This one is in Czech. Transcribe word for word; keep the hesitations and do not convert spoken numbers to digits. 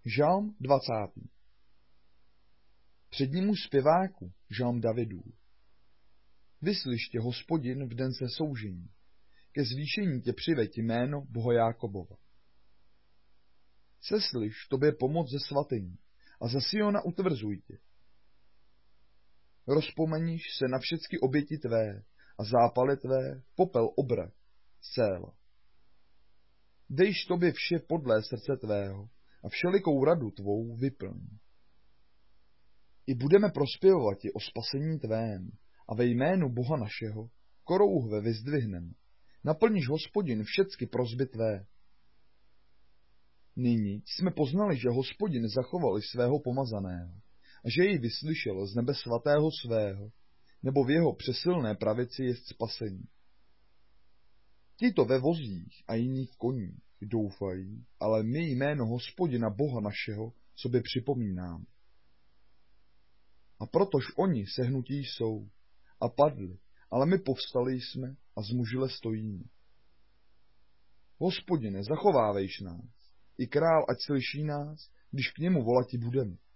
Žalm dvacátý. Přednímu zpěváku, žalm Davidův. Vyslyšte, Hospodin, v den se soužení, ke zvýšení tě přiveď jméno Boha Jákobova. Seslyš tobě pomoc ze svatyní a ze Siona utvrzuj tě. Rozpomeníš se na všechny oběti tvé a zápaly tvé, popel obrať, Séla. Dejš tobě vše podlé srdce tvého a všelikou radu tvou vyplň. I budeme prospěvovat ti o spasení tvém a ve jménu Boha našeho korouhve vyzdvihneme. Naplníš, Hospodin, všecky prosby tvé. Nyní jsme poznali, že Hospodin zachoval svého pomazaného a že jej vyslyšel z nebe svatého svého, nebo v jeho přesilné pravici jest spasení. Tito ve vozích a jiní v koních doufají, ale my jméno Hospodina Boha našeho sobě připomínáme. A protož oni sehnutí jsou a padli, ale my povstali jsme a zmužile stojíme. Hospodine, zachovávejš nás, i král ať slyší nás, když k němu volati budeme.